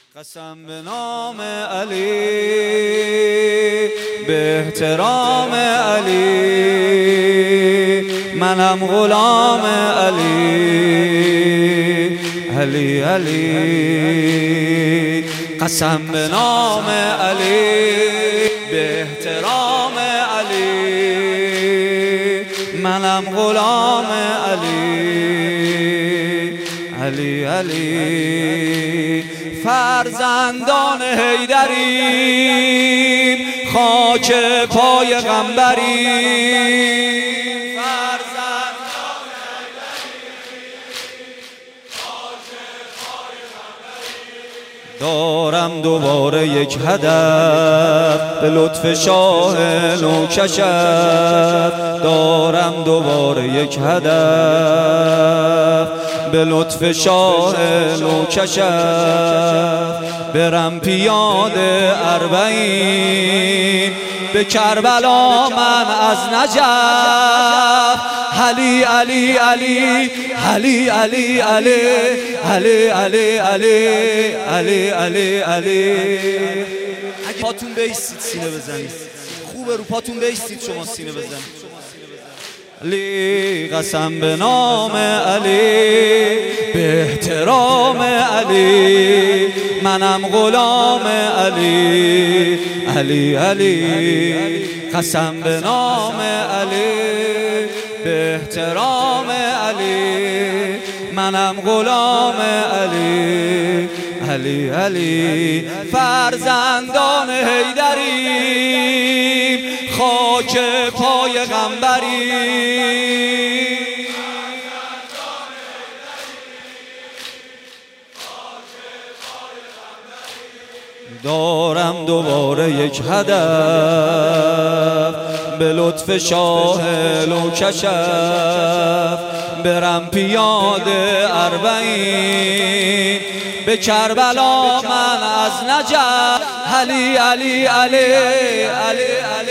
قسم به نام علی، به احترام علی، منم غلام علی. علی علی قسم به نام علی، به احترام علی، منم غلام علی. علی علی فرزندان حیدریم، خاک پای غمبریم. دارم دوباره یک هدف به لطف شاه نوکشف. دارم دوباره یک هدف به لطف شاه نوکشف. برم پیاده اربعین به کربلا من از نجف. علی علی علی علی علی علی علی علی علی علی علی علی. اگه پاتون بیستید سینه بزنید، خوبه رو پاتون بیستید شما سینه بزنید. علی قسم به نام علی، به احترام علی، منم غلام علی. علی علی قسم به نام علی، به احترام علی، منم غلام علی. علی علی فرزندان حیدریم، خاک پای غمبریم. دارم دوباره یک هدف به لطف شاه نوکشف. برم پیاده اربعین به کربلا من از نجف. علی علی علی علی علی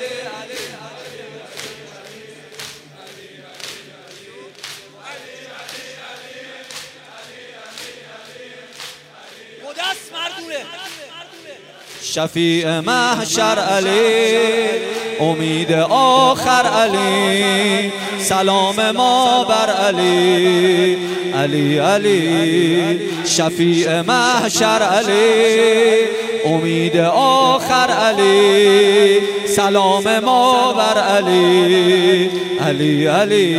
شفیع محشر علی، امید آخر علی، سلام ما بر علی. علی علی شفیع محشر علی، امید آخر علی، سلام ما بر علی. علی علی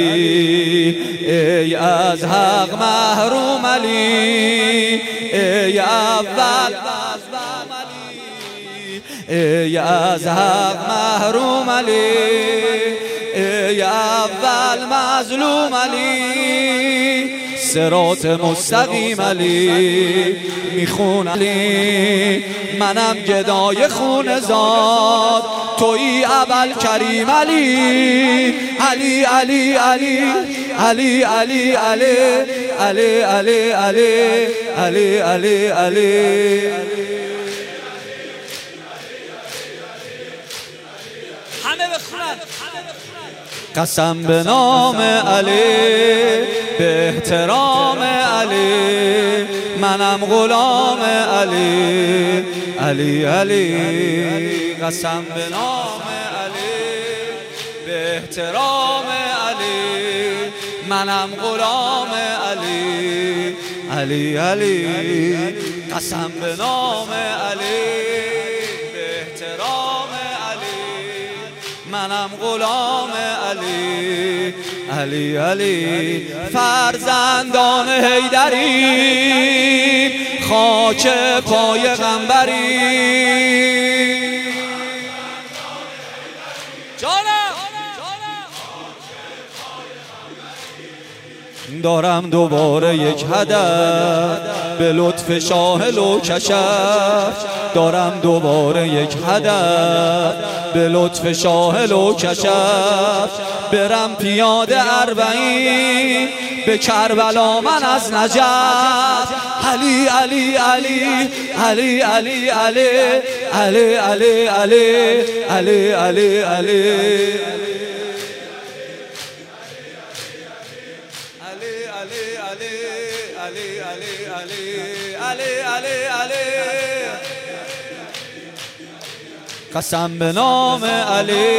ای از حق محروم علی، ای اول ای از حق محروم علی، ای اول مظلوم علی. صراط مستقیم علی میخون علی، منم گدای خون زاد، تویی اول کریم علی. علی علی علی علی علی علی علی علی علی علی علی علی. قسم به نام علی، به احترام علی، منم غلام علی. علی علی قسم به نام علی، به احترام علی، منم غلام علی. علی علی قسم به نام علی، به احترام منم غلام علی. علی علی فرزندان حیدریم، خاک پای غمبریم. دارم دوباره یک هدف به لطف شاه نوکشف. دارم دوباره یک هدف به لطف شاه نوکشف. برم پیاده اربعین به کربلا من از نجف. علی علی علی علی علی علی علی علی علی علی علی. علی علی علی علی علی علی علی علی قسم به نام علی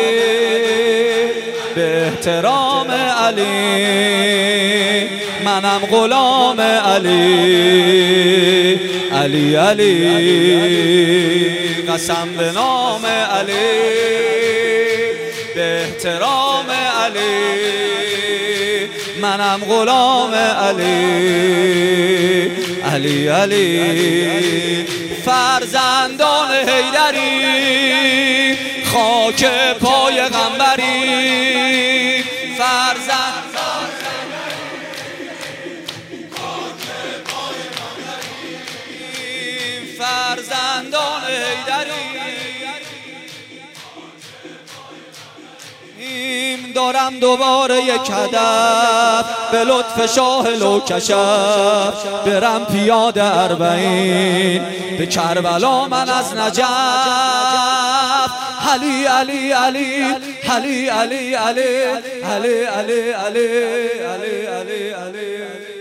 به احترام علی منم غلام علی علی علی قسم به نام علی به احترام علی منم غلام علی علی علی فرزندان حیدری خاک پای غنبری فرزندان فرزندان حیدری دارم دوباره یک هدف به لطف شاه لوکشف برم پیاده اربعین به کربلا من از نجف علی علی علی علی علی علی علی علی علی علی علی علی